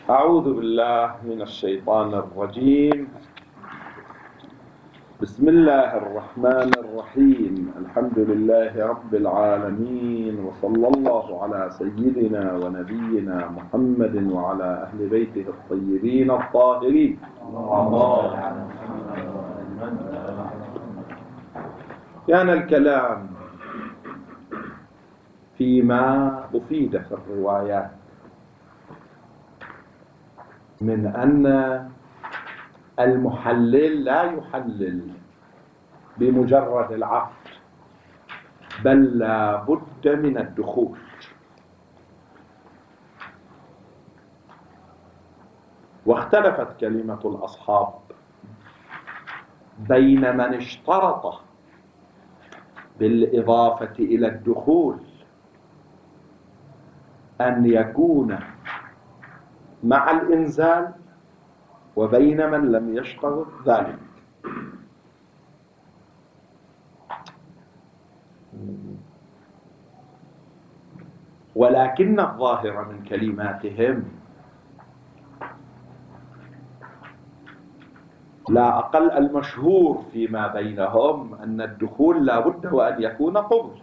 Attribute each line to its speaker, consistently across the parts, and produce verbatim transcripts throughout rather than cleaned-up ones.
Speaker 1: أعوذ بالله من الشيطان الرجيم. بسم الله الرحمن الرحيم. الحمد لله رب العالمين، وصلى الله على سيدنا ونبينا محمد وعلى أهل بيته الطيبين الطاهرين. كان الكلام فيما أفيد في الروايات من أن المحلل لا يحلل بمجرد العقد، بل لا بد من الدخول. واختلفت كلمة الأصحاب بين من اشترط بالإضافة إلى الدخول أن يكون مع الإنزال، وبين من لم يشترط ذلك. ولكن الظاهر من كلماتهم لا أقل المشهور فيما بينهم أن الدخول لا بد وأن يكون قبل،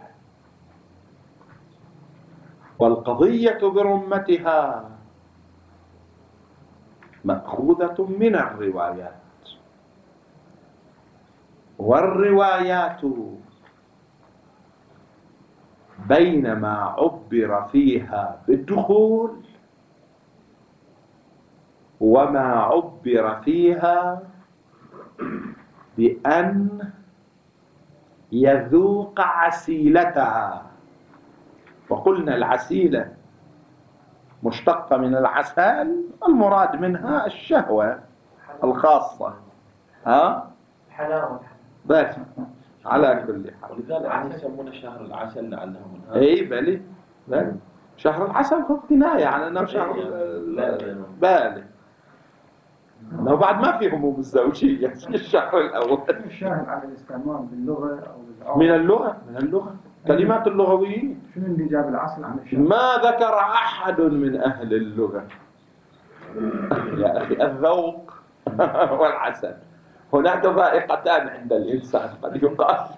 Speaker 1: والقضية برمتها مأخوذة من الروايات، والروايات بينما عبر فيها بالدخول وما عبر فيها بأن يذوق عسيلتها. وقلنا العسيلة مشتقة من العسل، المراد منها الشهوة الخاصة، ها؟
Speaker 2: حلاوة.
Speaker 1: بس على كل حال،
Speaker 3: ولذلك يسمونه شهر العسل لعلهم.
Speaker 1: اي بلي بلي شهر العسل هو كناية على انه شهر بالي، لو بعد ما في هموم الزوجية في الشهر الأول.
Speaker 2: الشاهد على الاستعمال باللغة أو بالعرف.
Speaker 1: من اللغة من اللغة كلمات اللغويين.
Speaker 2: شنو اللي جاب العسل عن الشهر؟
Speaker 1: ما ذكر أحد من أهل اللغة يا أخي الذوق والعسل هناك ذائقتان عند الإنسان قد يقال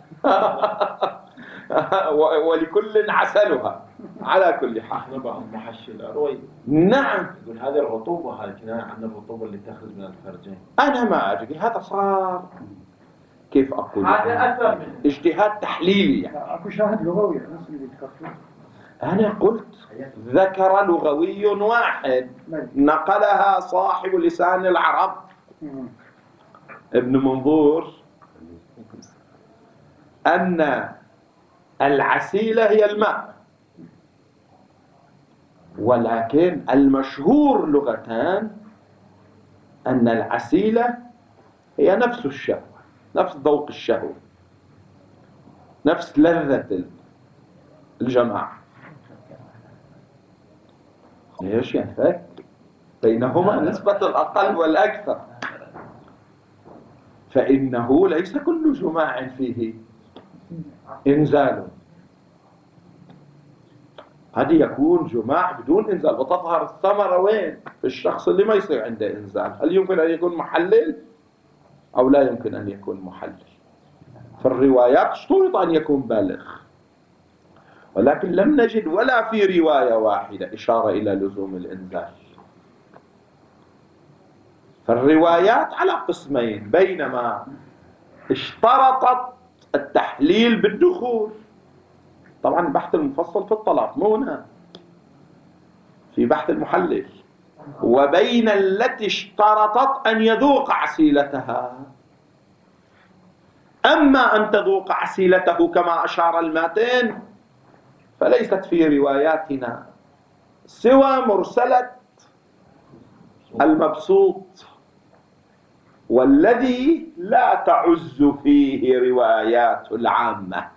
Speaker 1: ولكل عسلها. على كل حال
Speaker 3: بعض محشي الأروي
Speaker 1: نعم
Speaker 3: يقول هذه الرطوبة، هذه كناية عن الرطوبة اللي تخرج من الفرجين.
Speaker 1: أنا ما أدري، هذا صار كيف أقول
Speaker 2: هذا أثر من
Speaker 1: اجتهاد تحليلي يعني.
Speaker 2: أكو شاهد لغوي نفس اللي ذكرته.
Speaker 1: أنا قلت ذكر لغوي واحد نقلها صاحب لسان العرب ابن منظور أن العسيلة هي الماء، ولكن المشهور لغتان أن العسيلة هي نفس الشهوة، نفس ذوق الشهوة، نفس لذة الجماعة. ايش يعني فرق بينهما نسبة الأقل والأكثر، فإنه ليس كل جماع فيه إنزال، قد يكون جماع بدون إنزال، وتظهر الثمرة وين؟ في الشخص اللي ما يصير عنده إنزال. هل يمكن أن يكون محلل أو لا يمكن أن يكون محلل؟ في الروايات اشترط أن يكون بالغ، ولكن لم نجد ولا في رواية واحدة إشارة إلى لزوم الإنزال. فالروايات على قسمين، بينما اشترطت التحليل بالدخول، طبعا بحث المفصل في الطلاق مو هنا، في بحث المحلل، وبين التي اشترطت أن يذوق عسيلتها. أما أن تذوق عسيلته كما أشار الماتن فليست في رواياتنا سوى مرسلة المبسوط، والذي لا تعز فيه روايات العامة.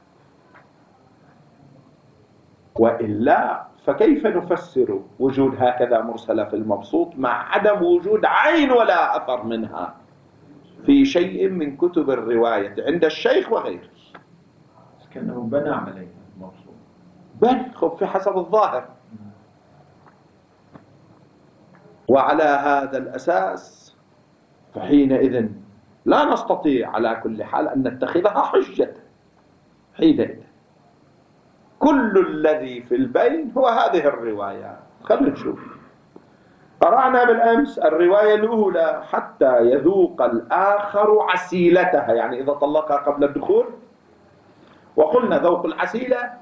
Speaker 1: وإلا فكيف نفسر وجود هكذا مرسلة في المبسوط مع عدم وجود عين ولا أثر منها في شيء من كتب الرواية عند الشيخ وغيره؟
Speaker 3: كأنه بنى عليه المبسوط.
Speaker 1: بل خب في حسب الظاهر. وعلى هذا الأساس فحينئذ لا نستطيع على كل حال أن نتخذها حجة. حينئذ كل الذي في البين هو هذه الروايات. خلينا نشوف. قرأنا بالأمس الرواية الأولى حتى يذوق الآخر عسيلتها، يعني إذا طلقها قبل الدخول، وقلنا ذوق العسيلة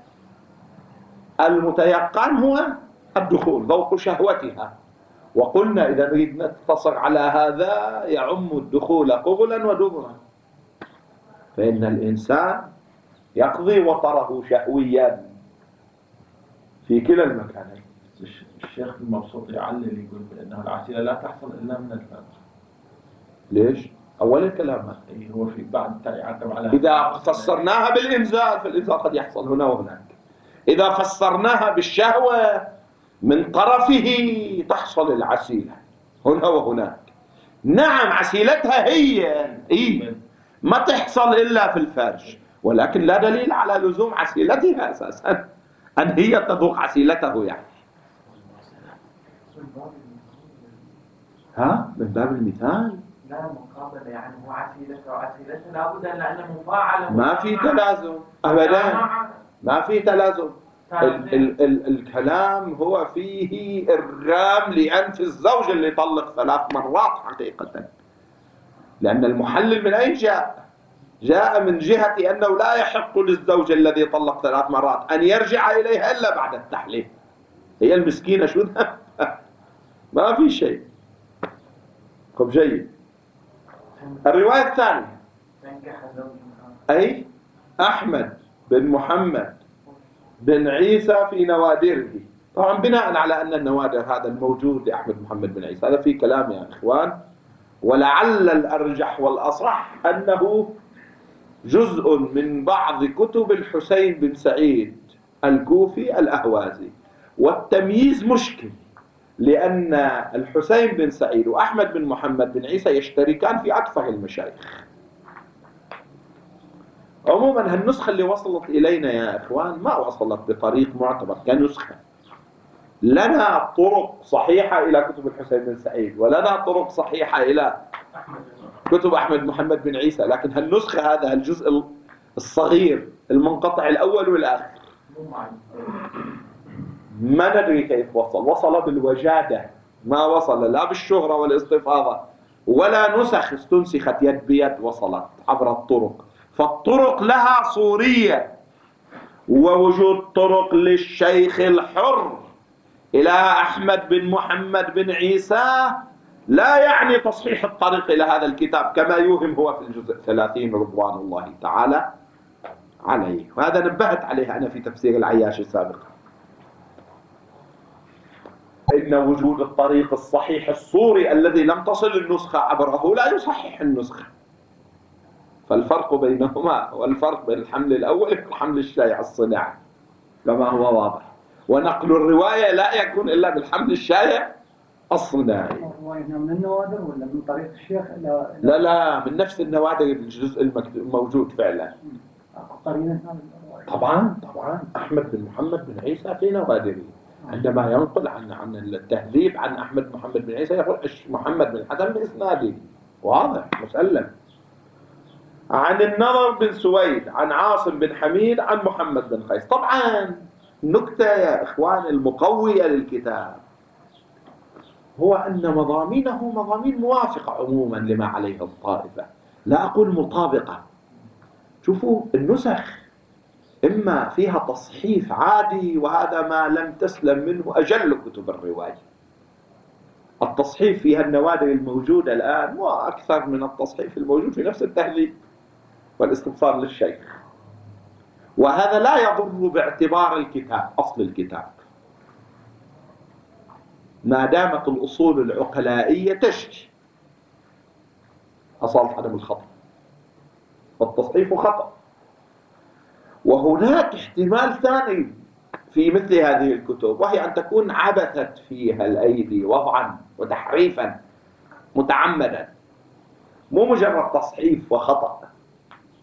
Speaker 1: المتيقن هو الدخول، ذوق شهوتها. وقلنا إذا نريد نقتصر على هذا يعم الدخول قبلا ودبرا، فإن الإنسان يقضي وطره شهويا في كلا المكانين.
Speaker 3: الشيخ المبسوط يعلل يقول بأنه العسيلة لا تحصل إلا من الفرج.
Speaker 1: ليش؟ أول الكلام
Speaker 3: أي هو في بعد يعتب على
Speaker 1: إذا فسرناها بالإنزال فالإنزال قد يحصل هنا وهناك. إذا فسرناها بالشهوة من طرفه تحصل العسيلة هنا وهناك. نعم عسيلتها هي هي ما تحصل إلا في الفرج، ولكن لا دليل على لزوم عسيلتها أساسا أن هي تذوق عسيلته. يعني ها من باب المثال
Speaker 4: لا مقابلة، يعني هو عسيلته وعسيلته لابد أن لأنه مفاعلة.
Speaker 1: ما في تلازم أبدا، ما في تلازم. ال ال ال الكلام هو فيه إرغام لأنف الزوج اللي طلق ثلاث مرات حقيقة، لأن المحلل من أين جاء؟ جاء من جهة أنه لا يحق للزوج الذي طلق ثلاث مرات أن يرجع إليها إلا بعد التحليل. هي المسكينة شو ذا؟ ما في شيء. طب جيد. الرواية الثانية أي أحمد بن محمد بن عيسى في نوادره. طبعا بناء على أن النوادر هذا الموجود لأحمد محمد بن عيسى، هذا في كلام يا إخوان، ولعل الأرجح والأصح أنه جزء من بعض كتب الحسين بن سعيد الكوفي الأهوازي. والتمييز مشكل، لأن الحسين بن سعيد وأحمد بن محمد بن عيسى يشتركان في أكثر المشايخ. عموما هالنسخة اللي وصلت إلينا يا إخوان ما وصلت بطريق معتبر كنسخة. لنا طرق صحيحة إلى كتب الحسين بن سعيد، ولنا طرق صحيحة إلى كتب أحمد محمد بن عيسى، لكن هالنسخة هذا الجزء الصغير المنقطع الأول والآخر ما ندري كيف وصل. وصل بالوجادة، ما وصل لا بالشهرة والاستفاضة، ولا نسخ استنسخت يد بيد وصلت عبر الطرق. فالطرق لها صورية، ووجود طرق للشيخ الحر إلى أحمد بن محمد بن عيسى لا يعني تصحيح الطريق إلى هذا الكتاب كما يوهم هو في الجزء الثلاثين رضوان الله تعالى عليه. وهذا نبهت عليه أنا في تفسير العياشي سابقا، إن وجود الطريق الصحيح الصوري الذي لم تصل النسخة عبره لا يصحح النسخة. فالفرق بينهما والفرق بين الحمل الأول والحمل الشائع الصناعي كما هو واضح. ونقل الرواية لا يكون إلا بالحمل الشائع الصناعي.
Speaker 2: الرواية من النوادر ولا من طريق الشيخ إلى
Speaker 1: لا لا من نفس النوادر الجزء الموجود فعلا.
Speaker 2: قرينة
Speaker 1: طبعا طبعا أحمد بن محمد بن عيسى في نوادره عندما ينقل عن عن التهذيب عن أحمد محمد بن عيسى يقول محمد بن حسن بإسناده واضح مسلم. عن النضر بن سويد عن عاصم بن حميد عن محمد بن قيس. طبعا نكتة يا إخوان المقوية للكتاب هو أن مضامينه مضامين موافقة عموما لما عليه الطائفة، لا أقول مطابقة. شوفوا النسخ إما فيها تصحيف عادي، وهذا ما لم تسلم منه أجل كتب الرواية. التصحيف فيها النوادر الموجودة الآن وأكثر من التصحيف الموجود في نفس التهذيب والاستبصار للشيخ، وهذا لا يضر باعتبار الكتاب أصل الكتاب ما دامت الأصول العقلائية تشكي أصالة عدم الخطأ، والتصحيف خطأ. وهناك احتمال ثاني في مثل هذه الكتب، وهي أن تكون عبثت فيها الأيدي وضعا وتحريفا متعمدا، مو مجرد تصحيف وخطأ.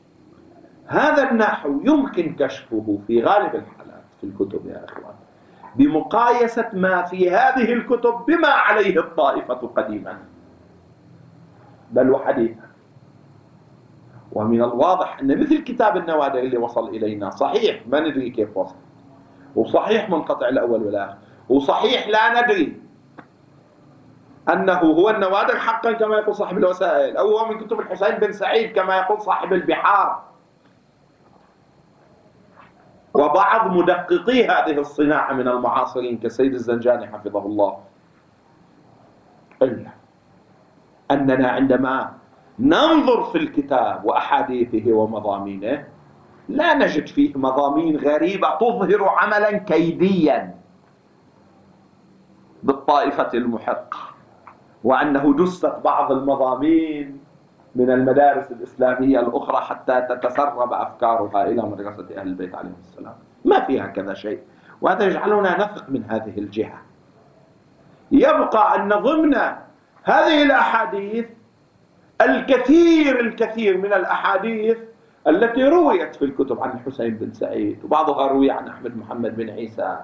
Speaker 1: هذا النحو يمكن كشفه في غالب الحالات في الكتب يا أخوان بمقايسة ما في هذه الكتب بما عليه الطائفة قديما بل وحديثا. ومن الواضح أن مثل كتاب النوادر اللي وصل إلينا صحيح ما ندري كيف وصل، وصحيح منقطع الأول والآخر، وصحيح لا ندري أنه هو النوادر حقا كما يقول صاحب الوسائل، أو هو من كتب الحسين بن سعيد كما يقول صاحب البحار وبعض مدققي هذه الصناعة من المعاصرين كالسيد الزنجاني حفظه الله. إلا أننا عندما ننظر في الكتاب وأحاديثه ومضامينه لا نجد فيه مضامين غريبة تظهر عملا كيديا بالطائفة المحقة، وأنه دست بعض المضامين من المدارس الإسلامية الأخرى حتى تتسرب أفكارها إلى مدرسة أهل البيت عليهم السلام. ما فيها كذا شيء، وهذا يجعلنا نثق من هذه الجهة. يبقى أن ضمن هذه الأحاديث الكثير الكثير من الأحاديث التي رويت في الكتب عن الحسين بن سعيد، وبعضها روي عن أحمد محمد بن عيسى.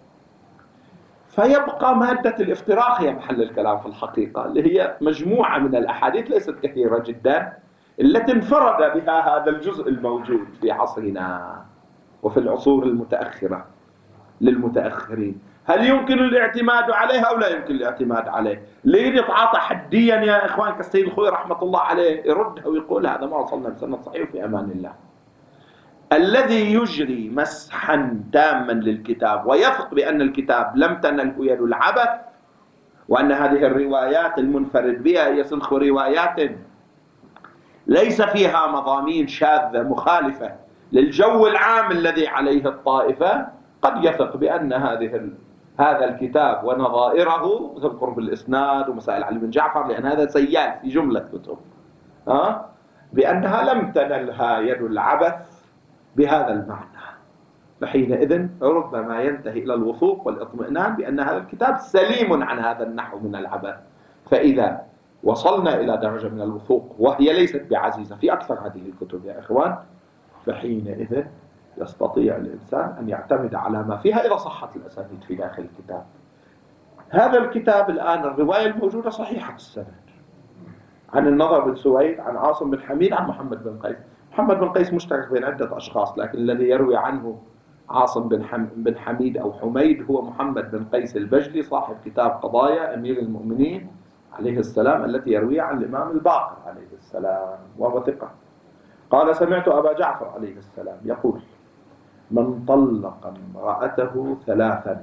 Speaker 1: فيبقى مادة الافتراق هي محل الكلام في الحقيقة، اللي هي مجموعة من الأحاديث ليست كثيرة جدا التي انفرد بها هذا الجزء الموجود في عصرنا وفي العصور المتأخرة للمتأخرين. هل يمكن الاعتماد عليها أو لا يمكن الاعتماد عليه؟ ليه يتعاطى حديا يا إخوان كالسيد الخوي رحمة الله عليه يردها ويقول هذا ما وصلنا بسند صحيح في أمان الله. الذي يجري مسحا تاما للكتاب ويثق بأن الكتاب لم تنله يد العبث، وأن هذه الروايات المنفرد بها هي سنخ روايات ليس فيها مضامين شاذة مخالفة للجو العام الذي عليه الطائفة، قد يثق بأن هذه هذا الكتاب ونظائره مثل قرب الإسناد ومسائل علي بن جعفر، لأن هذا سيال في جملة كتب ها بأنها لم تنلها يد العبث بهذا المعنى. فحينئذ ربما ينتهي إلى الوثوق والاطمئنان بأن هذا الكتاب سليم عن هذا النحو من العبث. فإذا وصلنا إلى درجة من الوثوق وهي ليست بعزيزة في أكثر هذه الكتب يا إخوان، فحينئذ يستطيع الإنسان أن يعتمد على ما فيها إذا صحت الأسانيد في داخل الكتاب. هذا الكتاب الآن الرواية الموجودة صحيحة السند عن النضر بن سويد عن عاصم بن حميد عن محمد بن قيس. محمد بن قيس مشترك بين عدة أشخاص، لكن الذي يروي عنه عاصم بن, حم بن حميد أو حميد هو محمد بن قيس البجلي صاحب كتاب قضايا أمير المؤمنين عليه السلام التي يرويها عن الإمام الباقر عليه السلام وهو ثقة. قال سمعت أبا جعفر عليه السلام يقول من طلق امرأته ثلاثا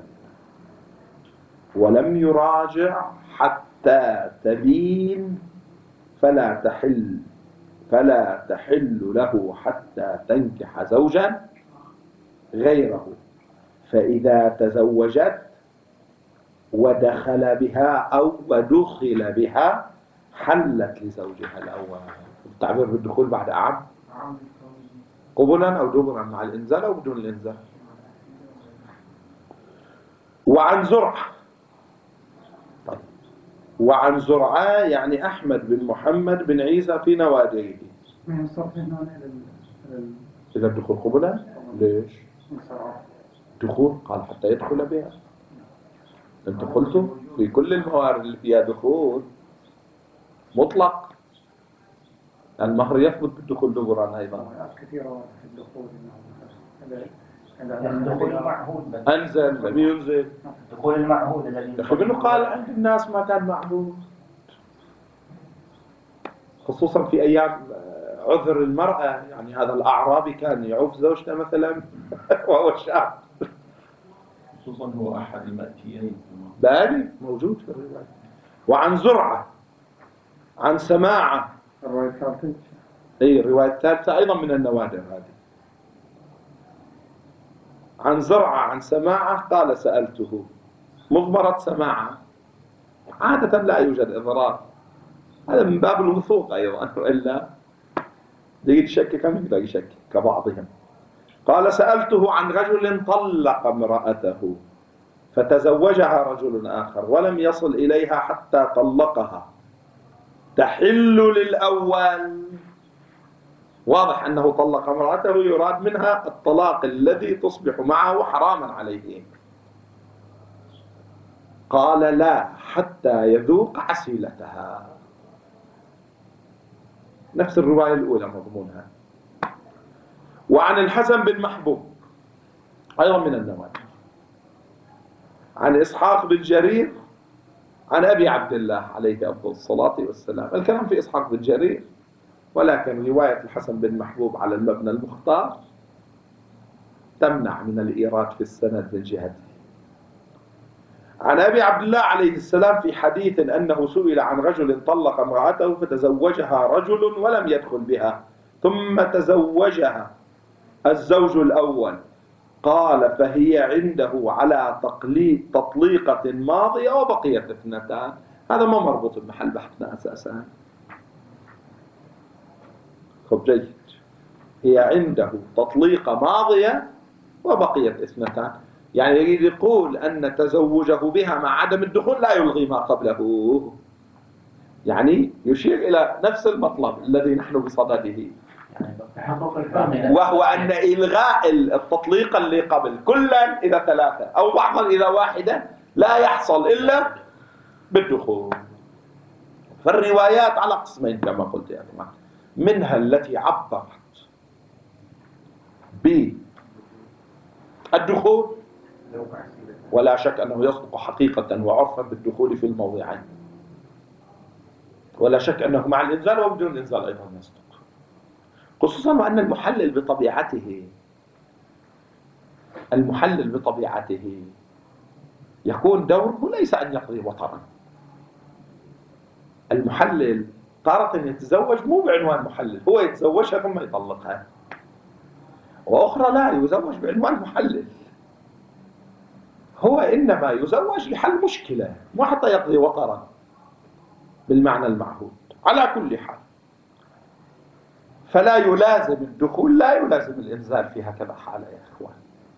Speaker 1: ولم يراجع حتى تبين فلا تحل فلا تحل له حتى تنكح زوجا غيره، فإذا تزوجت ودخل بها أو ودخل بها حلت لزوجها الأول. التعبير بالدخول بعد أعم قبلا أو دبرا مع الإنزال أو بدون الإنزال. وعن زرعة طيب. وعن زرعة يعني أحمد بن محمد بن عيسى في نوادره.
Speaker 2: من الصرف هنا
Speaker 1: إذا الدخول قبلا ليش؟ دخول قال حتى يدخل بها. أنت قلتم في كل الموارد اللي فيها دخول مطلق المهر يثبت بالدخول دبرا أيضا.
Speaker 2: كثيرة في الدخول
Speaker 5: الدخول المعهود بس.
Speaker 1: أنزل لم ينزل
Speaker 5: الدخول المعهود الذي
Speaker 1: لكنه قال عند الناس ما كان معهود، خصوصا في أيام عذر المرأة. يعني هذا الأعرابي كان يعوف زوجته مثلا وهو شاب،
Speaker 3: خصوصا هو أحد المأتيين
Speaker 1: بادي موجود في الرواية. وعن زرعة عن سماعة
Speaker 2: الرواية الثالثة
Speaker 1: أي الرواية الثالثة أيضا من النوادر هذه. عن زرعة عن سماعة قال سألته مضمرة سماعة عادة لا يوجد إضرار، هذا من باب الوثوق أيضا، وإلا يريد يشكك أم يقدر يشكك كبعضهم. قال سألته عن رجل طلق امرأته فتزوجها رجل آخر ولم يصل إليها حتى طلقها تحل للأول. واضح أنه طلق امرأته يراد منها الطلاق الذي تصبح معه حراما عليه. قال لا حتى يذوق عسيلتها. نفس الرواية الأولى مضمونها. وعن الحسن بن محبوب أيضا من النوادر، عن إسحاق بن جرير عن أبي عبد الله عليه أفضل الصلاة والسلام. الكلام في إسحاق بن جرير، ولكن رواية الحسن بن محبوب على المبنى المختار تمنع من الإيراد في السند من جهته. عن أبي عبد الله عليه السلام في حديث أنه سئل عن رجل طلق امرأته فتزوجها رجل ولم يدخل بها ثم تزوجها الزوج الأول، قال فهي عنده على تطليقة ماضية وبقيت اثنتان. هذا ما مربوط بمحل بحثنا أساسا. خب جيد، هي عنده تطليقة ماضية وبقيت اثنتان، يعني يريد يقول أن تزوجه بها مع عدم الدخول لا يلغي ما قبله، يعني يشير إلى نفس المطلب الذي نحن بصدده، وهو أن إلغاء التطليق اللي قبل كلا إذا ثلاثة أو بعضا إذا واحدة لا يحصل إلا بالدخول. فالروايات على قسمين كما قلت يا جماعة، منها التي عبرت بالدخول، ولا شك أنه يصدق حقيقة وعرفا بالدخول في الموضعين، ولا شك أنه مع الإنزال وبدون الإنزال أيضا يصدق، خصوصا وأن المحلل بطبيعته المحلل بطبيعته يكون دوره ليس أن يقضي وطرا. المحلل تارة يتزوج مو بعنوان محلل، هو يتزوجها ثم يطلقها، وأخرى لا يزوج بعنوان محلل، هو إنما يزوج لحل مشكلة مو حتى يقضي وطرا بالمعنى المعهود. على كل حال فلا يلازم الدخول لا يلازم الإنزال في هكذا حالة يا إخوان.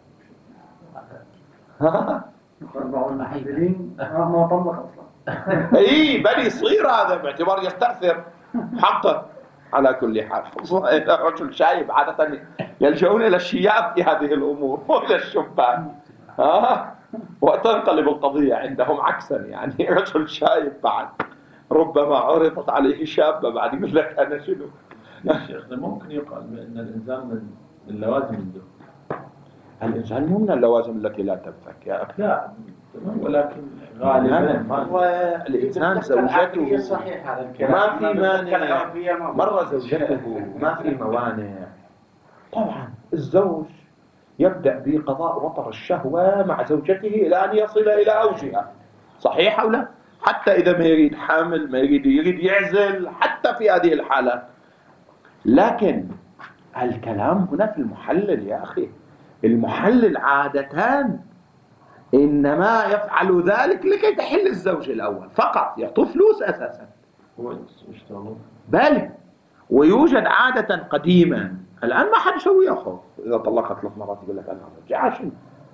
Speaker 2: بعض المحللين ما طلق أصلا.
Speaker 1: اي بل يصير هذا باعتبار يستأثر حقا. على كل حال خصوصا إذا رجل شايب عادة يلجؤون إلى الشياب في هذه الأمور وإلى الشبان، ها وتنقلب القضية عندهم عكسا، يعني رجل شايب بعد ربما عرضت عليه شابة بعد يقول لك أنا شنو.
Speaker 3: يا شيخ ممكن يقال بأن الإنزال من من لوازم الدخول.
Speaker 1: الإنزال مو من اللوازم التي لا تنفك يا أخي.
Speaker 3: لا ولكن غالبا
Speaker 1: مرة الإنسان زوجته
Speaker 5: صحيح هذا الكلام،
Speaker 1: ما في مانع، مرة زوجته ما في موانع. طبعا الزوج يبدأ بقضاء وطر الشهوة مع زوجته إلى أن يصل إلى أوجها، صحيح أو لا؟ حتى إذا ما يريد حامل، ما يريد يريد يعزل، حتى في هذه الحالات. لكن الكلام هنا في المحلل يا أخي، المحلل عادة إنما يفعل ذلك لكي تحل الزوج الأول فقط، يعطوه فلوس أساسا
Speaker 3: هو يشتغلون
Speaker 1: بالي. ويوجد عادة قديما، الآن ما حد يسوي أخو إذا طلقت ثلاث مرات يقول لك أنا رجع شنو.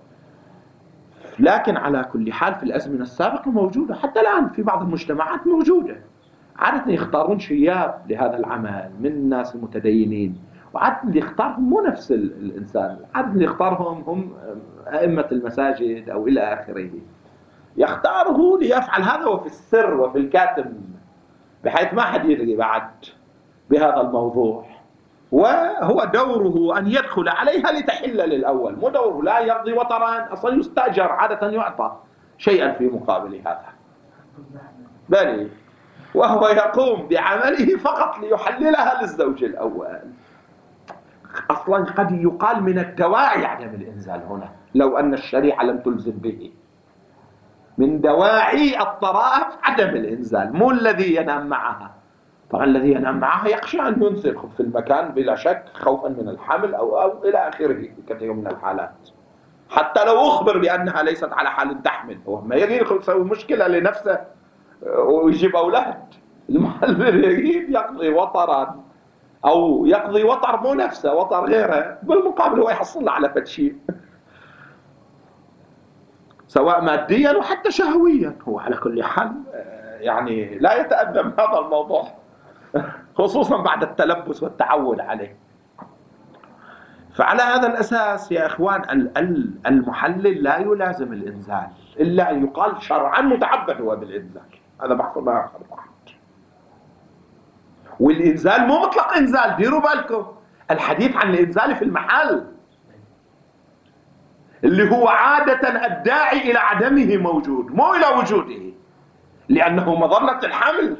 Speaker 1: لكن على كل حال في الأزمنة السابقة موجودة، حتى الآن في بعض المجتمعات موجودة. عادة يختارون شياب لهذا العمل من الناس المتدينين، وعادة اللي يختارهم مو نفس الإنسان، عادة اللي يختارهم هم أئمة المساجد أو إلى آخره، يختاره ليفعل هذا وفي السر وفي الكاتم بحيث ما حد يدري بعد بهذا الموضوع، وهو دوره أن يدخل عليها لتحل للأول، مو دوره لا يقضي وطرا، أصلا يستأجر عادة يعطى شيئا في مقابل هذا بل وهو يقوم بعمله فقط ليحللها للزوج الأول. أصلا قد يقال من الدواعي عدم الإنزال هنا لو أن الشريعة لم تلزم به، من دواعي الطرائف عدم الإنزال، مو الذي ينام معها. طبعا الذي ينام معها يخشى أن ينزل في المكان بلا شك خوفا من الحمل أو, أو إلى آخره في كثير من الحالات، حتى لو أخبر بأنها ليست على حال تحمل، هو ما يريد يسوي مشكلة لنفسه ويجيب أولاد. المحلل يريد يقضي وطرا أو يقضي وطر مو نفسه وطر غيره، بالمقابل هو يحصل على فتشي سواء ماديا وحتى شهويا. هو على كل حال يعني لا يتأدى من هذا الموضوع خصوصا بعد التلبس والتعود عليه. فعلى هذا الأساس يا إخوان المحلل لا يلازم الإنزال، إلا أن يقال شرعا متعبد هو بالإنزال. هذا بحث آخر واحد. والإنزال مو مطلق إنزال، ديروا بالكم، الحديث عن الإنزال في المحل اللي هو عادة الداعي إلى عدمه موجود مو إلى وجوده، لأنه مظنة الحمل.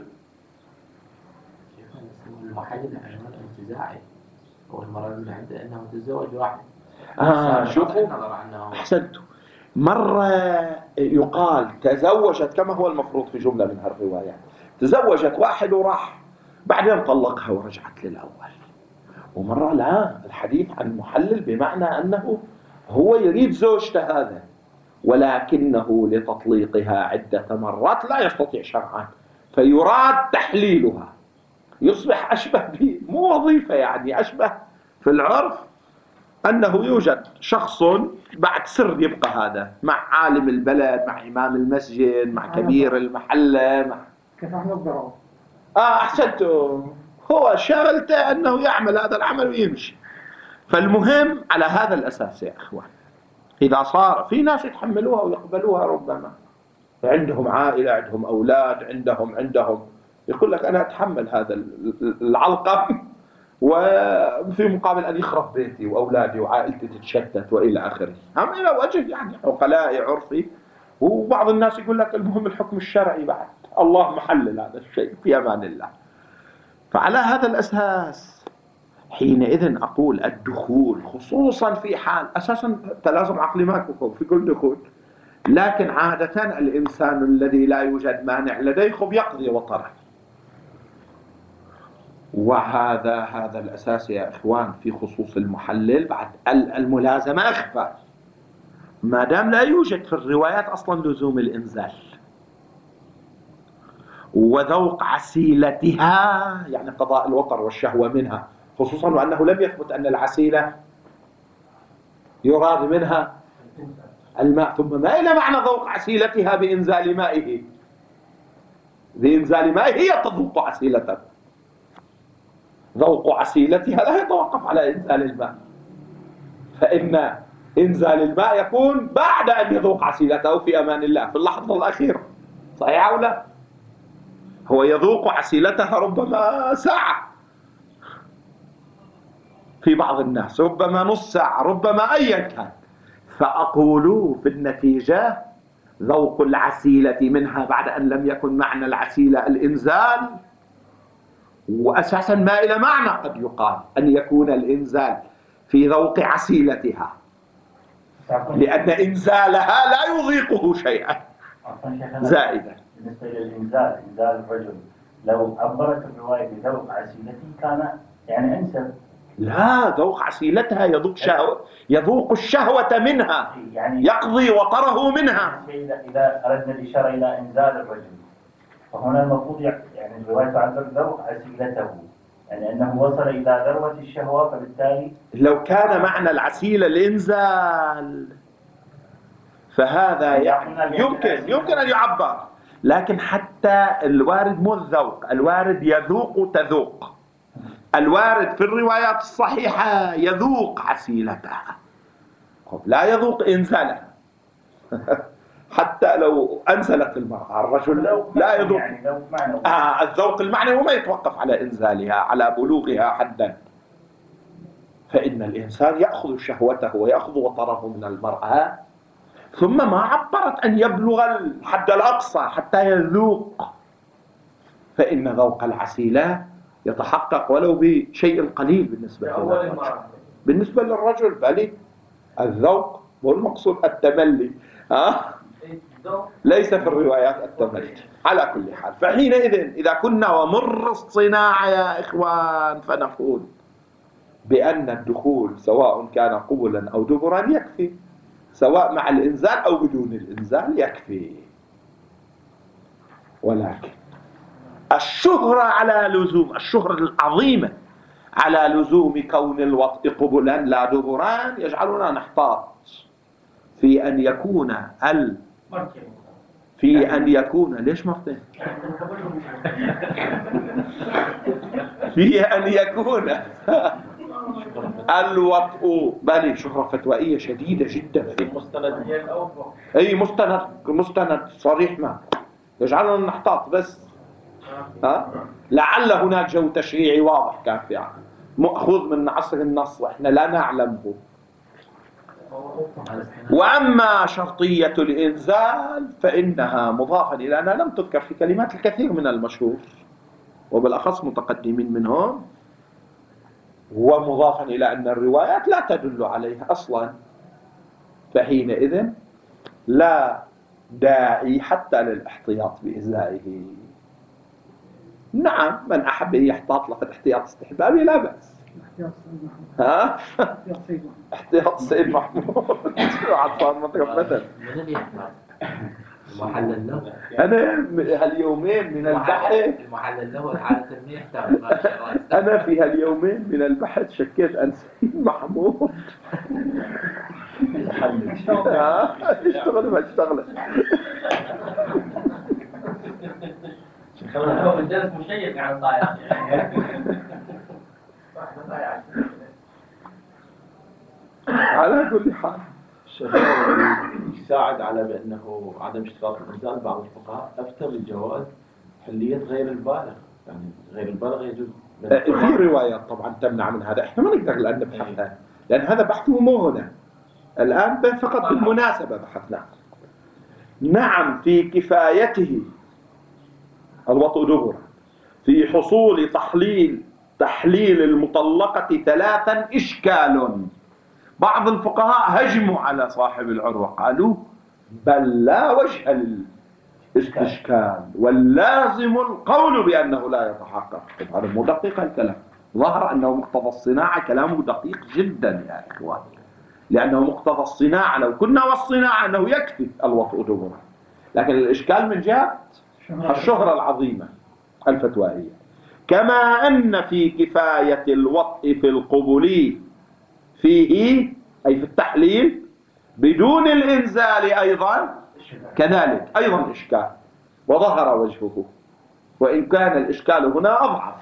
Speaker 4: المحل العلم الانتزاعي هو المرأة اللي عنده أنه تزوج واحد.
Speaker 1: آه شوفوا أحسنتوا. مرة يقال تزوجت كما هو المفروض في جملة من هالروايات، تزوجت واحد وراح بعدين طلقها ورجعت للأول. ومرة لا، الحديث عن محلل بمعنى أنه هو يريد زوجته هذا، ولكنه لتطليقها عدة مرات لا يستطيع شرعا، فيراد تحليلها، يصبح أشبه ب مو وظيفة يعني، أشبه في العرف أنه يوجد شخص بعد سر يبقى هذا مع عالم البلد، مع إمام المسجد، مع كبير المحلة، مع
Speaker 2: كيف احنا الضرر.
Speaker 1: آه أحسنتوا، هو شغلته أنه يعمل هذا العمل ويمشي. فالمهم على هذا الأساس يا أخوان، إذا صار في ناس يتحملوها ويقبلوها، ربما عندهم عائلة، عندهم أولاد، عندهم عندهم يقول لك أنا أتحمل هذا العلقم وفي مقابل أن يخرب بيتي وأولادي وعائلتي تتشتت وإلى آخره. هم إلى وجه يعني عقلاء عرفي. وبعض الناس يقول لك المهم الحكم الشرعي بعد، الله محلل هذا الشيء في أمان الله. فعلى هذا الأساس حينئذ أقول الدخول خصوصا في حال أساسا تلازم عقلي ماكو في كل دخول، لكن عادة الإنسان الذي لا يوجد مانع لديه خب يقضي وطره. وهذا هذا الأساس يا إخوان في خصوص المحلل. بعد الملازمة أخفى، ما دام لا يوجد في الروايات أصلا لزوم الإنزال وذوق عسيلتها، يعني قضاء الوطر والشهوة منها، خصوصا وأنه لم يثبت أن العسيلة يراد منها الماء، ثم ما إلى معنى ذوق عسيلتها بإنزال مائه، بإنزال مائه هي تذوق عسيلته، ذوق عسيلتها لا يتوقف على إنزال الماء، فإن إنزال الماء يكون بعد أن يذوق عسيلته في أمان الله في اللحظة الأخيرة، صحيح أو لا؟ هو يذوق عسيلتها ربما ساعة في بعض الناس، ربما نص ساعة، ربما أيا كان. فأقول في النتيجة ذوق العسيلة منها بعد أن لم يكن معنى العسيلة الإنزال، وأساسا ما إلى معنى قد يقال أن يكون الإنزال في ذوق عسيلتها، لأن إنزالها لا يضيقه شيئا زائدا.
Speaker 5: بالنسبة للإنزال، إنزال الرجل لو عبرت الرواية بذوق عسيلته كان يعني أنسب.
Speaker 1: لا، ذوق عسيلتها يذوق شهوة، يذوق الشهوة منها،
Speaker 5: يعني
Speaker 1: يقضي وطره منها.
Speaker 5: إذا أردنا الإشارة إلى إنزال الرجل، فهنا المفروض يعني الرواية تعبر ذوق عسيلته، يعني أنه وصل إلى ذروة الشهوة، فبالتالي
Speaker 1: لو كان معنى العسيلة الإنزال فهذا يعني يمكن يمكن أن يعبر، لكن حتى الوارد مو الذوق، الوارد يذوق تذوق، الوارد في الروايات الصحيحة يذوق عسيلتها لا يذوق إنزالها. حتى لو أنزلت المرأة الرجل لا يذوق
Speaker 5: يعني ذوق معنوي.
Speaker 1: آه الذوق المعنوي وما يتوقف على إنزالها، على بلوغها حدا. فإن الإنسان يأخذ شهوته ويأخذ وطره من المرأة، ثم ما عبرت أن يبلغ الحد الأقصى حتى يذوق، فإن ذوق العسيلة يتحقق ولو بشيء قليل بالنسبة للرجل. بالنسبة للرجل بل الذوق هو المقصود التملي، آه؟ ليس في الروايات التملي. على كل حال، فحينئذ إذا كنا ومر الصناعة يا إخوان فنقول بأن الدخول سواء كان قبلا أو دبرا يكفي، سواء مع الإنزال أو بدون الإنزال يكفي. ولكن الشهرة على لزوم، الشهرة العظيمة على لزوم كون الوطء قبلا لا دبران يجعلنا نحتاط في أن يكون ال في أن يكون ليش مرتين في أن يكون الوطء بل شهرة فتوائية شديدة جدا فيه.
Speaker 3: المستند
Speaker 4: هي الأوفق.
Speaker 1: أي مستند مستند صريح ما يجعلنا نحتاط بس. ها؟ لعل هناك جو تشريعي واضح كان في مأخوذ من عصر النص وإحنا لا نعلمه. وأما شرطية الإنزال فإنها مضافة إلى أنها لم تذكر في كلمات الكثير من المشهور وبالأخص متقدمين منهم، ومضافا إلى أن الروايات لا تدل عليها أصلا، فحينئذ لا داعي حتى للاحتياط بإزائه. نعم من أحب أن يحتاط لقد احتياط استحبابي لا بأس. ها؟ احتياط سيد محمود عطفان مطرب مثل.
Speaker 6: المحلل له
Speaker 1: أنا هاليومين من البحث
Speaker 6: المحلل له عادة ما يحتاج.
Speaker 1: أنا في هاليومين من البحث شكيت أن سيد محمود اشتغل ما اشتغل.
Speaker 4: هو الدرس مشيق عن ضايع.
Speaker 1: على كل حال
Speaker 3: يساعد على بأنه عدم اشتراط الإنزال. بعض الفقهاء أفتى بالجواز حلية غير البالغ، يعني غير البالغ يجوز.
Speaker 1: في روايات طبعا تمنع من هذا، احنا ما نقدر الآن نبحثها لأن هذا بحثه مو هنا الآن، فقط بالمناسبة بحثنا. نعم في كفايته الوطء دبرا في حصول تحليل تحليل المطلقة ثلاثا إشكال. بعض الفقهاء هجموا على صاحب العروة قالوا بل لا وجه للاستشكال واللازم القول بأنه لا يتحقق. هذا مو دقيق الكلام، ظهر أنه مقتضى الصناعة كلامه دقيق جدا يا إخوان، لأنه مقتضى الصناعة لو كنا والصناعة أنه يكفي الوطء دبرا، لكن الإشكال من جهة الشهرة العظيمة الفتوائية. كما أن في كفاية الوطء في القبول فيه أي في التحليل بدون الإنزال أيضا كذلك أيضا إشكال، وظهر وجهه وإن كان الإشكال هنا أضعف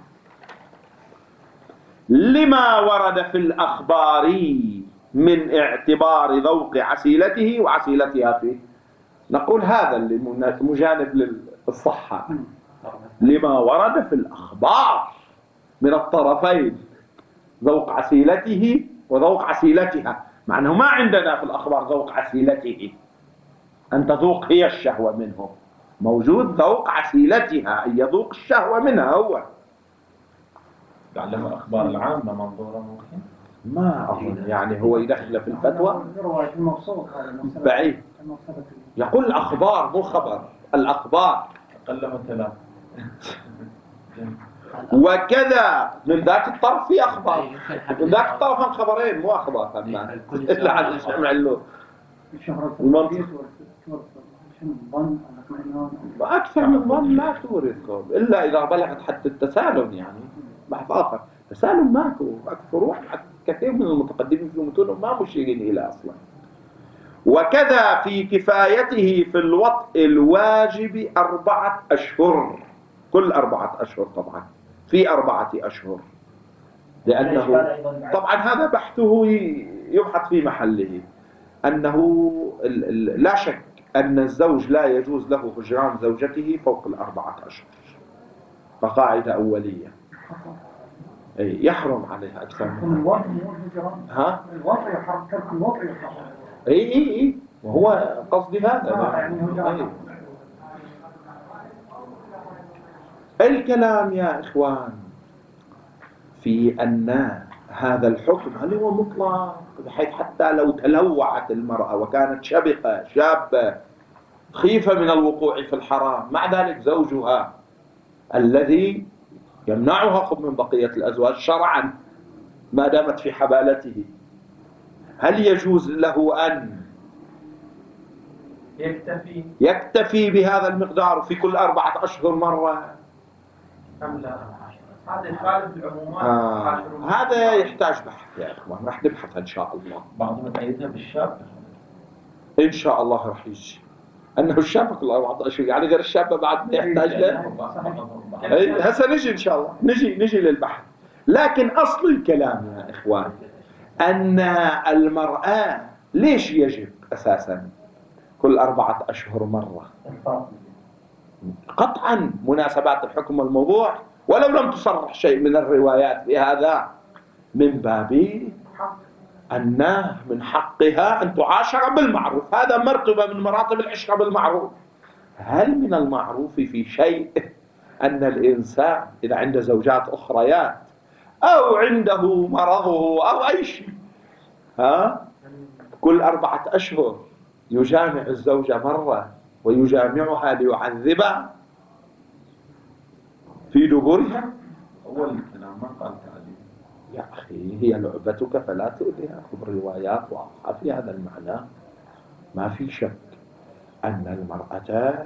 Speaker 1: لما ورد في الأخبار من اعتبار ذوق عسيلته وعسيلتها فيه. نقول هذا اللي مجانب للصحة، لما ورد في الأخبار من الطرفين ذوق عسيلته وذوق عسيلتها، مع أنه ما عندنا في الأخبار ذوق عسيلته أن تذوق هي الشهوة منه، موجود ذوق عسيلتها أن يذوق الشهوة منها هو.
Speaker 3: لعلها أخبار العامة منظورة ممكن
Speaker 1: ما أظن يعني هو يدخل في الفتوى
Speaker 2: رواية المبسوط
Speaker 1: بعيد، يقول الأخبار مو خبر، الأخبار
Speaker 3: أقلها ثلاث.
Speaker 1: وكذا من ذاك الطرف في أخبار، من ذاك الطرف هم خبرين مو أخبار كمان إلا عن الجمع له المنطق. وأكثر من ظن لا تورثكم إلا إذا بلغت حد التسالم، يعني بحث آخر تسالم ماكو فروح كثير من المتقدمين في متونهم ما مشيرين إلى أصلا. وكذا في كفايته في الوطء الواجب أربعة أشهر، كل أربعة أشهر طبعا في أربعة أشهر، لأنه طبعا هذا بحثه يبحث في محله، أنه لا شك أن الزوج لا يجوز له هجران زوجته فوق الأربعة أشهر كقاعدة أولية، أي يحرم عليها أكثر من
Speaker 2: الوطء مو الهجران،
Speaker 1: ها؟
Speaker 2: الوطء يحرم، ترك الوطء يحرم.
Speaker 1: اي اي اي وهو قصدي هذا
Speaker 2: آه يعني
Speaker 1: الكلام يا إخوان في أن هذا الحكم هل هو مطلق بحيث حتى لو تلوعت المرأة وكانت شبقة شابة خيفة من الوقوع في الحرام، مع ذلك زوجها الذي يمنعها من بقية الأزواج شرعا ما دامت في حبالته، هل يجوز له أن
Speaker 4: يكتفي
Speaker 1: يكتفي بهذا المقدار في كل أربعة أشهر مرة
Speaker 4: أم لا؟ هذا يخالف العمومات.
Speaker 1: آه. هذا يحتاج بحث يا إخوان، راح نبحث إن شاء الله.
Speaker 3: بعضهم يتأيدها بالشاب
Speaker 1: إن شاء الله راح يجي أنه الشاب كل أربعة أشهر، يعني غير الشاب بعد ما يحتاج له. هسه نجي إن شاء الله نجي نجي للبحث، لكن أصل الكلام يا إخوان أن المرأة ليش يجب أساسا كل أربعة أشهر مرة؟ قطعا مناسبات الحكم والموضوع، ولو لم تصرح شيء من الروايات بهذا، من باب أن من حقها أن تعاشر بالمعروف. هذا مرتبة من مراتب العشرة بالمعروف. هل من المعروف في شيء أن الإنسان إذا عنده زوجات أخريات أو عنده مرضه أو أي شيء، ها، كل أربعة أشهر يجامع الزوجة مرة ويجامعها ليعذبها في دبرها؟
Speaker 3: أول الكلام ما قال تعليم.
Speaker 1: يا أخي هي لعبتك فلا تؤذيها. خذ روايات واضحة في هذا المعنى. ما في شك أن المرأة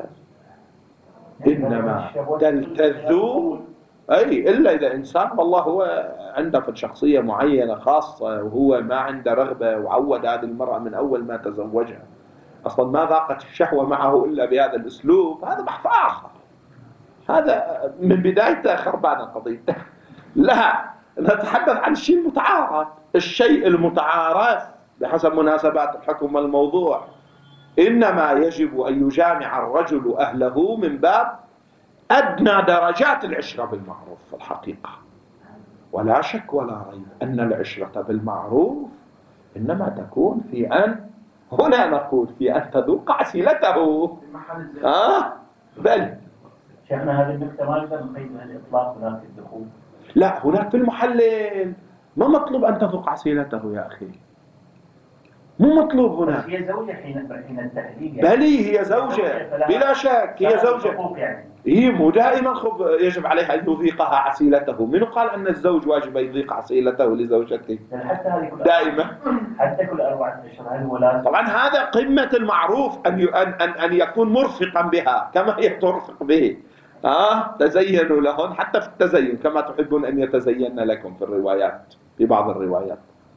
Speaker 1: إنما تلتذ، أي إلا إذا إنسان والله هو عنده في شخصية معينة خاصة وهو ما عنده رغبة وعود هذه المرأة من أول ما تزوجها أصلا ما ذاقت الشهوة معه إلا بهذا الأسلوب، هذا بحث آخر. هذا من بدايته خربانة قضيته. لا، نتحدث عن الشيء المتعارف. الشيء المتعارف بحسب مناسبات الحكم والموضوع إنما يجب أن يجامع الرجل أهله من باب أدنى درجات العشرة بالمعروف في الحقيقة. ولا شك ولا ريب أن العشرة بالمعروف إنما تكون في أن، هنا نقول في أن تذوق عسيلته. آه بل
Speaker 5: شيخنا هذه النكتة ما نقدر نقيدها الإطلاق هناك في الدخول.
Speaker 1: لا، هناك في المحلل ما مطلوب أن تذوق عسيلته يا أخي، مو مطلوب هنا.
Speaker 5: بس هي زوجة حين حين التحليل يعني.
Speaker 1: بلي هي زوجة بلا شك، هي زوجة.
Speaker 5: يعني.
Speaker 1: هي مو دائما خب يجب عليها أن يذيقها عسيلته. من قال أن الزوج واجب يذيق عسيلته لزوجته؟
Speaker 5: حتى هذه كل
Speaker 1: دائما
Speaker 5: حتى كل أربعة أشهر هل هو لازم؟
Speaker 1: طبعا هذا قمة المعروف أن أن أن أن يكون مرفقا بها كما هي ترفق به. آه تزينوا لهن حتى في التزين كما تحبون أن يتزين لكم في الروايات، في بعض الروايات.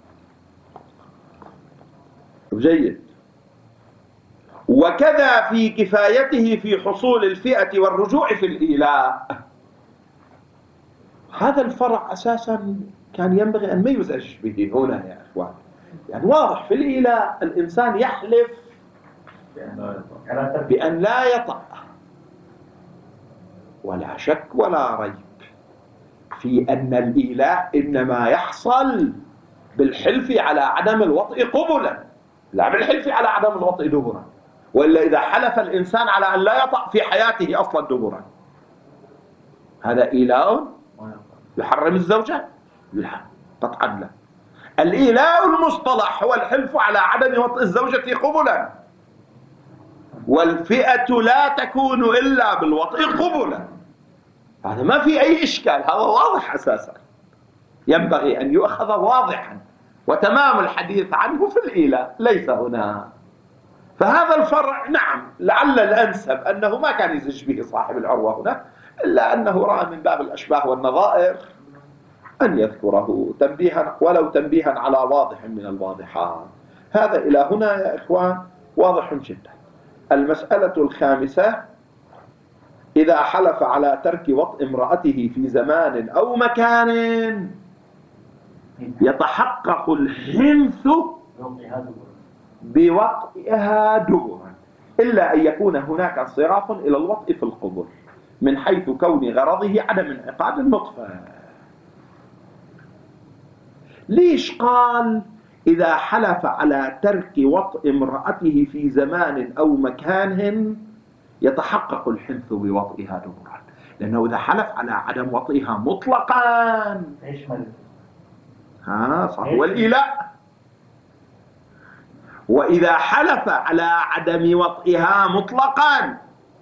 Speaker 1: جيد. وكذا في كفايته في حصول الفئة والرجوع في الإيلاء. هذا الفرع أساسا كان ينبغي أن ما يزعج به هنا يا إخوان. يعني واضح في الإيلاء الإنسان يحلف بأن لا يطأ، ولا شك ولا ريب في أن الإيلاء إنما يحصل بالحلف على عدم الوطء قبلا، لا بالحلف على عدم الوطء دبرا. وإلا إذا حلف الإنسان على أن لا يطأ في حياته أصلا دبرا، هذا إيلاء يحرم الزوجة؟ لا قطعا لا. الإيلاء المصطلح هو الحلف على عدم وطء الزوجة قبلا، والفئة لا تكون إلا بالوطء قبلا. هذا ما في أي إشكال، هذا واضح أساسا، ينبغي أن يؤخذ واضحا، وتمام الحديث عنه في الإيلاء ليس هنا. فهذا الفرع نعم لعل الأنسب أنه ما كان يزج به صاحب العروة هنا، إلا أنه رأى من باب الأشباه والنظائر أن يذكره تنبيها، ولو تنبيها على واضح من الواضحات. هذا إلى هنا يا إخوان واضح جدا. المسألة الخامسة: إذا حلف على ترك وطء امرأته في زمان أو مكان يتحقق الحنث بوطئها دبرا، إلا أن يكون هناك انصراف إلى الوطء في القبر من حيث كون غرضه عدم انعقاد النطفة. ليش قال إذا حلف على ترك وطء امرأته في زمان أو مكان يتحقق الحنث بوطئها دبرا؟ لأنه إذا حلف على عدم وطئها مطلقا
Speaker 5: يشمل
Speaker 1: ها صح هو الإيلاء، وإذا حلف على عدم وطئها مطلقا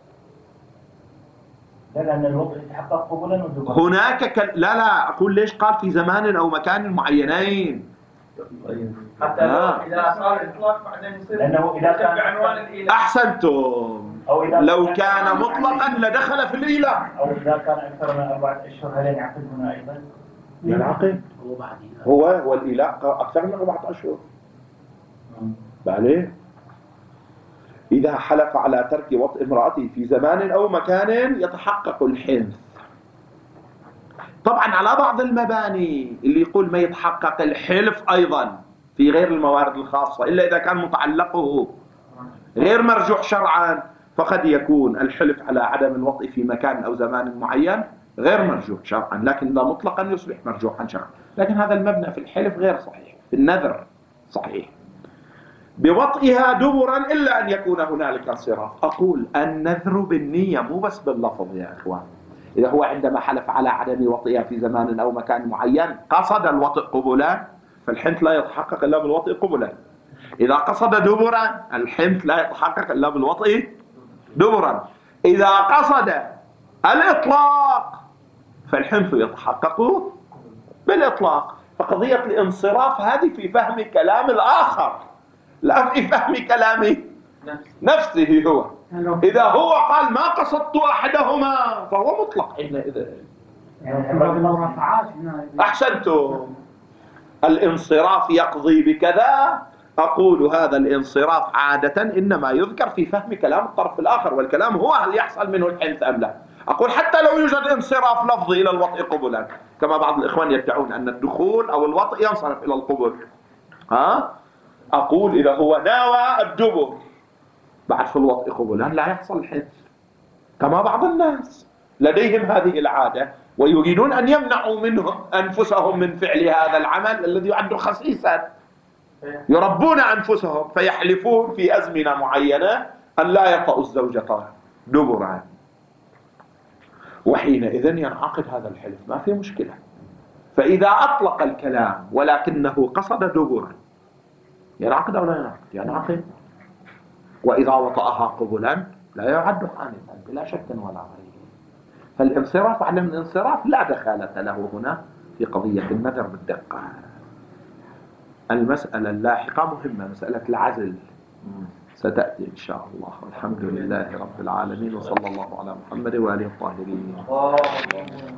Speaker 5: لا، لأن الوطء يتحقق قبلا ودبرا.
Speaker 1: هناك ك... لا لا أقول ليش قال في زمان أو مكان معينين،
Speaker 4: حتى لو إذا صار إطلاق بعدين يصير
Speaker 5: لأنه إذا كان
Speaker 4: بعنوان الإيلاء.
Speaker 1: أحسنتم، لو كان مطلقا لدخل في الإيلاء.
Speaker 5: أو إذا كان أكثر من أربعة أشهر هل ينعقد هنا أيضا؟
Speaker 1: ينعقد، هو هو الإيلاء أكثر من أربعة أشهر. بعدين إذا حلف على ترك وطء امرأته في زمان أو مكان يتحقق الحنث طبعا على بعض المباني اللي يقول ما يتحقق الحلف أيضا في غير الموارد الخاصة إلا إذا كان متعلقه غير مرجوح شرعا، فقد يكون الحلف على عدم الوطء في مكان أو زمان معين غير مرجوح شرعا، لكن لا مطلقا يصبح مرجوحا شرعا. لكن هذا المبنى في الحلف غير صحيح، في النذر صحيح. بوطئها دبرا إلا أن يكون هنالك انصراف. أقول النذر بالنية مو بس باللفظ يا إخوان. إذا هو عندما حلف على عدم وطئها في زمان أو مكان معين قصد الوطئ قبلا، فالحنث لا يتحقق إلا بالوطئ قبلا. إذا قصد دبرا الحنث لا يتحقق إلا بالوطئ دبرا. إذا قصد الإطلاق فالحنث يتحقق بالإطلاق. فقضية الانصراف هذه في فهم كلام الآخر لا في فهم كلام نفسه هو. إذا هو قال ما قصدت أحدهما فهو مطلق حينئذ. أحسنتم. الانصراف يقضي بكذا، أقول هذا الانصراف عادة إنما يذكر في فهم كلام الطرف الآخر، والكلام هو هل يحصل منه الحنث أم لا. أقول حتى لو يوجد انصراف لفظي إلى الوطء قبلا، كما بعض الإخوان يدعون أن الدخول أو الوطء ينصرف إلى القبل، ها؟ أقول إذا هو ناوى الدبر بعد في الوطء قبلا لا يحصل الحنث، كما بعض الناس لديهم هذه العادة ويريدون أن يمنعوا منهم أنفسهم من فعل هذا العمل الذي يعد خسيسا. يربون أنفسهم فيحلفون في أزمنة معينة أن لا يطأوا الزوجة دبرا، وحينئذ ينعقد هذا الحلف ما في مشكلة. فإذا أطلق الكلام ولكنه قصد دبرا ينعقد أو لا ينعقد؟ ينعقد. وإذا وطأها قبلا لا يعد حانثا بلا شك ولا ريب. فالانصراف على الانصراف لا دخالة له هنا في قضية النذر بالدقة. المسألة اللاحقة مهمة، مسألة العزل ستأتي إن شاء الله. والحمد لله رب العالمين، وصلى الله على محمد وآله الطاهرين.